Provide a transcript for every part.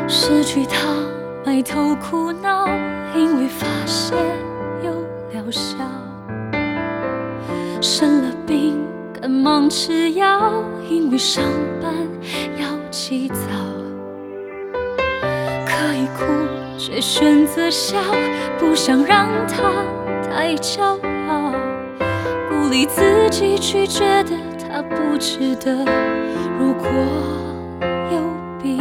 失去他，埋头苦恼，因为发现有疗效。生了病，赶忙吃药，因为上班要起早。可以哭，却选择笑，不想让他太骄傲。鼓励自己去觉得他不值得，如果有必要。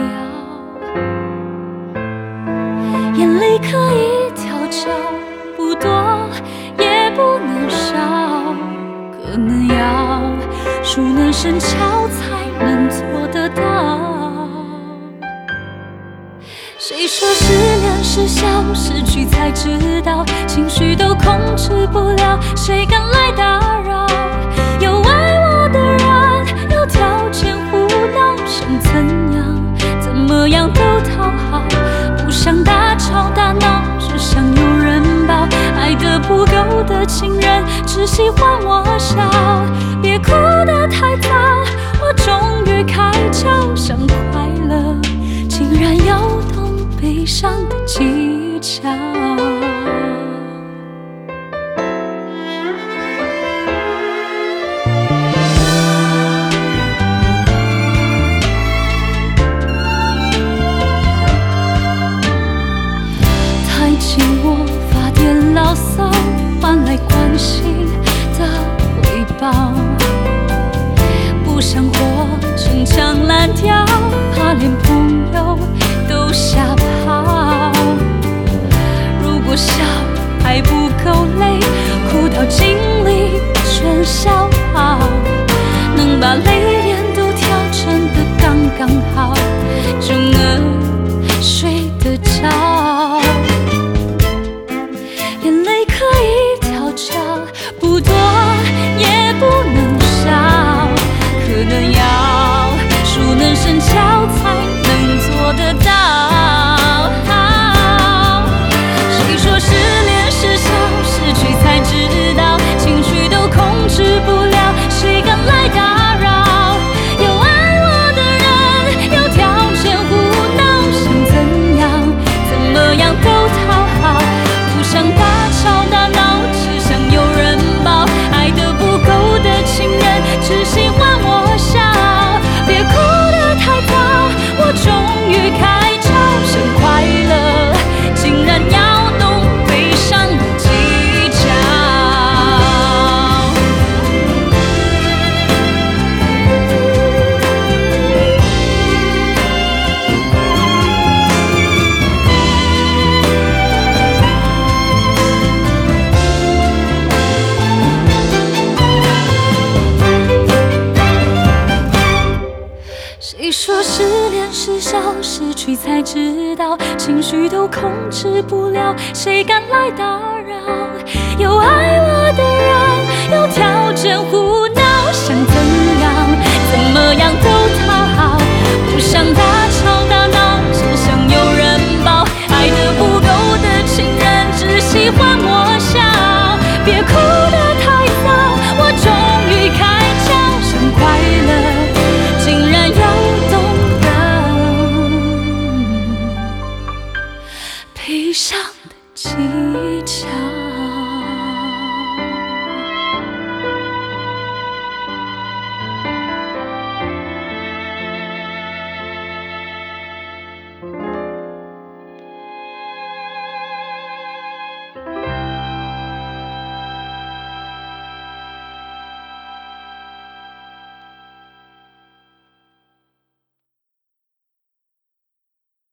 眼泪可以调教，不多也不能少，可能要熟能生巧才能做得到。谁说失恋是笑，失去才知道，情绪都控制不了，谁敢来打扰？有爱我的人，有条件胡闹，想怎样怎么样都讨好，不想大吵大闹，只想有人抱。爱得不够的情人，只喜欢我笑，别哭得太早，我终于开窍，想快乐竟然要懂悲伤的技巧。太紧握发点牢骚，换来关心的回报，不想活成墙烂掉，怕连朋友都吓跑。如果笑还不够累，哭到尽力全消耗，能把泪点都调整得刚刚好，就能睡得着。眼泪可以调教，不多也不能少，可能要熟能生巧才能做得到。谁说失恋是笑，失去才知道，情绪都控制不了，谁敢来打扰？有爱我的人，有条件胡闹，想怎样怎么样都讨好，不想大吵大闹，只想有人抱。爱得不够的情人，只喜欢我笑，别哭得太早，我终于开窍，想快乐竟然要懂悲伤的技巧。谁说失恋是笑，失去才知道，情绪都控制不了，谁敢来打扰？有爱我的人，有条件胡闹，想怎样怎么样都讨好，不想大吵大闹，只想有人抱。爱得不够的情人，只喜欢我笑，别哭得太早，我终于开窍，想快乐竟然要悲伤的技巧。